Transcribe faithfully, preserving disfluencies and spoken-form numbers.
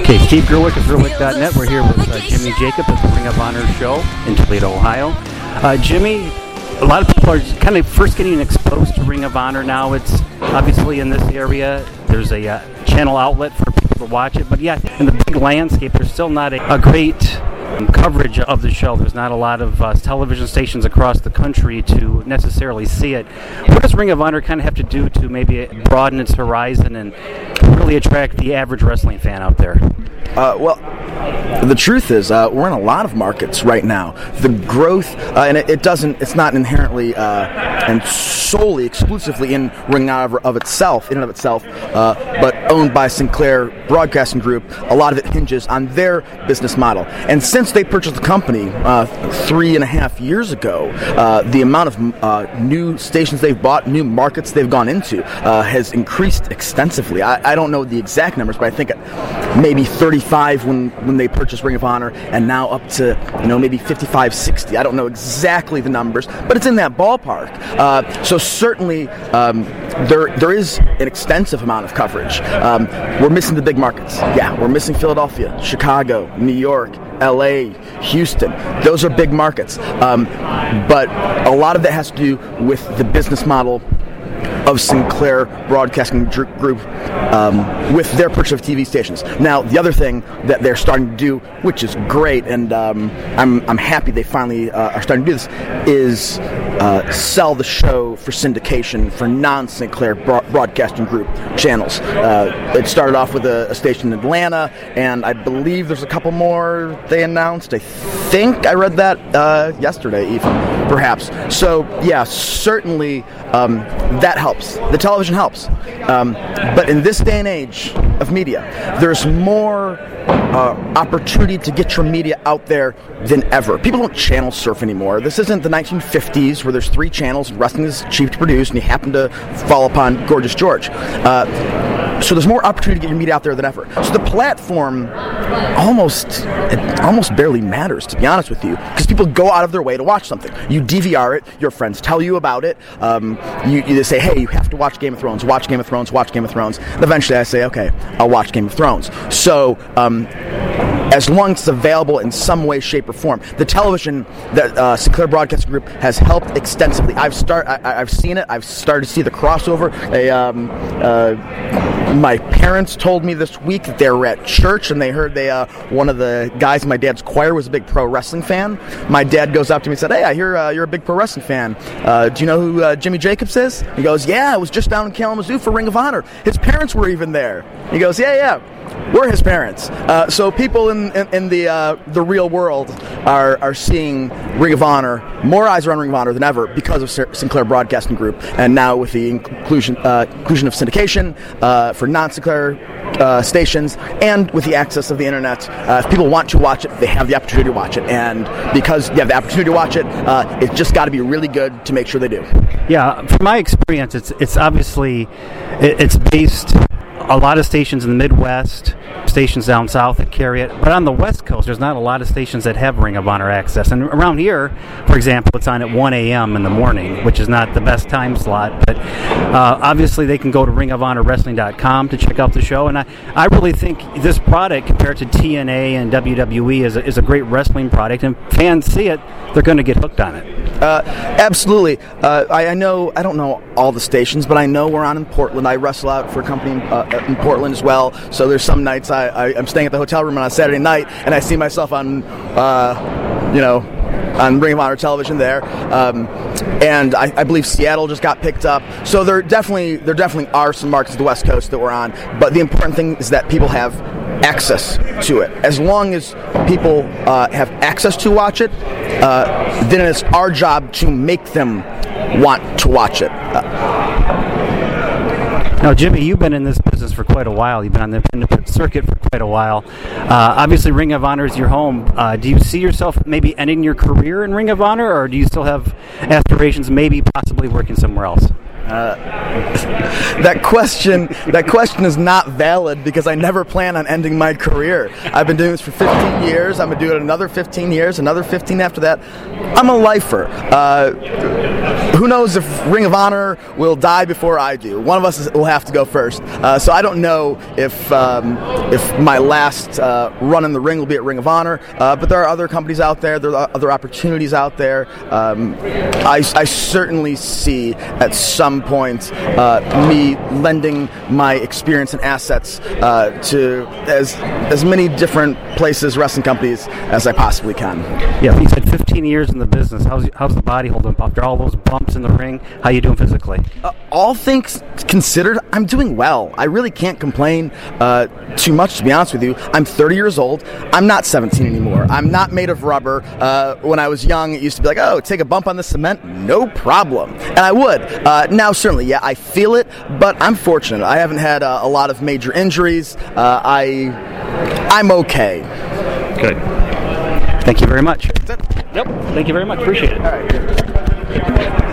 Okay, Steve Gerwick of Gerwick dot net. We're here with uh, Jimmy Jacob at the Ring of Honor show in Toledo, Ohio. Uh, Jimmy, a lot of people are kind of first getting exposed to Ring of Honor now. It's obviously in this area. There's a uh, channel outlet for people to watch it. But yeah, in the big landscape, there's still not a, a great um, coverage of the show. There's not a lot of uh, television stations across the country to necessarily see it. What does Ring of Honor kind of have to do to maybe broaden its horizon and really attract the average wrestling fan out there? Uh, well, the truth is, uh, we're in a lot of markets right now. The growth, uh, and it, it doesn't, it's not inherently uh, and solely, exclusively in Ring of Honor of itself, in and of itself, uh, but owned by Sinclair Broadcasting Group. A lot of it hinges on their business model. And since they purchased the company uh, three and a half years ago, uh, the amount of uh, new stations they've bought, new markets they've gone into, uh, has increased extensively. I, I don't know the exact numbers, but I think maybe thirty-five when, when they purchased Ring of Honor, and now up to, you know, maybe fifty-five, sixty. I don't know exactly the numbers, but it's in that ballpark. Uh, so certainly um, there there is an extensive amount of coverage. Um, we're missing the big markets. Yeah, we're missing Philadelphia, Chicago, New York, L A, Houston. Those are big markets. Um, but a lot of that has to do with the business model of Sinclair Broadcasting Group um, with their purchase of T V stations. Now, the other thing that they're starting to do, which is great, and um, I'm I'm happy they finally uh, are starting to do this, is uh, sell the show for syndication for non-Sinclair Bro- Broadcasting Group channels. Uh, it started off with a, a station in Atlanta, and I believe there's a couple more they announced. I think I read that uh, yesterday, even, perhaps. So, yeah, certainly um, that helps. The television helps. Um, but in this day and age of media, there's more uh, opportunity to get your media out there than ever. People don't channel surf anymore. This isn't the nineteen fifties where there's three channels and wrestling is cheap to produce and you happen to fall upon Gorgeous George. Uh, so there's more opportunity to get your media out there than ever. So the platform almost it almost barely matters, to be honest with you, because people go out of their way to watch something. You D V R it, your friends tell you about it, um, you, you say, hey, you have to watch Game of Thrones, watch Game of Thrones, watch Game of Thrones. And eventually I say, okay, I'll watch Game of Thrones. So um, as long as it's available in some way, shape, or form, the television that uh, Sinclair Broadcasting Group has helped extensively. I've start, I, I've seen it. I've started to see the crossover. They, um, uh, my parents told me this week that they were at church and they heard they uh, one of the guys in my dad's choir was a big pro wrestling fan. My dad goes up to me and said, hey, I hear uh, you're a big pro wrestling fan. Uh, do you know who uh, Jimmy Jacobs is? He goes, yeah, I was just down in Kalamazoo for Ring of Honor. His parents were even there. He goes, yeah, yeah, we're his parents. Uh, so people in, in, in the uh, the real world are, are seeing Ring of Honor, more eyes are on Ring of Honor than ever because of Sinclair Broadcasting Group. And now with the inclusion, uh, inclusion of syndication uh, for non-Sinclair uh, stations, and with the access of the internet, uh, if people want to watch it, they have the opportunity to watch it. And because you have the opportunity to watch it, uh, it's just got to be really good to make sure they do. Yeah, from my experience, it's it's obviously it, it's based a lot of stations in the Midwest, stations down south that carry it, but on the West Coast, there's not a lot of stations that have Ring of Honor access. And around here, for example, it's on at one a.m. in the morning, which is not the best time slot, but uh, obviously they can go to ring of honor wrestling dot com to check out the show. And I, I really think this product, compared to T N A and W W E, is a, is a great wrestling product, and fans see it, they're going to get hooked on it. Uh, absolutely. Uh, I, I know, I don't know all the stations, but I know we're on in Portland. I wrestle out for a company uh, in Portland as well, so there's some nights I, I, I'm staying at the hotel room on a Saturday night, and I see myself on, uh, you know, on Ring of Honor television there, um, and I, I believe Seattle just got picked up. So there definitely there definitely are some markets of the West Coast that we're on, but the important thing is that people have access to it. As long as people uh, have access to watch it, uh, then it's our job to make them want to watch it. Uh, Now, Jimmy, you've been in this business for quite a while. You've been on the independent circuit for quite a while. Uh, obviously, Ring of Honor is your home. Uh, do you see yourself maybe ending your career in Ring of Honor, or do you still have aspirations, maybe possibly working somewhere else? Uh, that question that question is not valid because I never plan on ending my career. I've been doing this for fifteen years. I'm going to do it another fifteen years, another fifteen after that. I'm a lifer. Uh, who knows if Ring of Honor will die before I do? One of us will have to go first. Uh, so I don't know if um, if my last uh, run in the ring will be at Ring of Honor. Uh, but there are other companies out there. There are other opportunities out there. Um, I, I certainly see at some point uh, me lending my experience and assets uh, to as as many different places, wrestling companies, as I possibly can. Yeah, you said fifteen years in the business. How's how's the body holding up after all those bumps in the ring? How you doing physically? Uh, all things considered, I'm doing well. I really can't complain uh, too much, to be honest with you. I'm thirty years old. I'm not seventeen anymore. I'm not made of rubber. Uh, when I was young, it used to be like, oh, take a bump on the cement, no problem. And I would. Uh, now, certainly, yeah, I feel it, but I'm fortunate. I haven't had uh, a lot of major injuries. Uh, I, I'm okay. Good. Thank you very much. Yep. Thank you very much. Appreciate it. All right.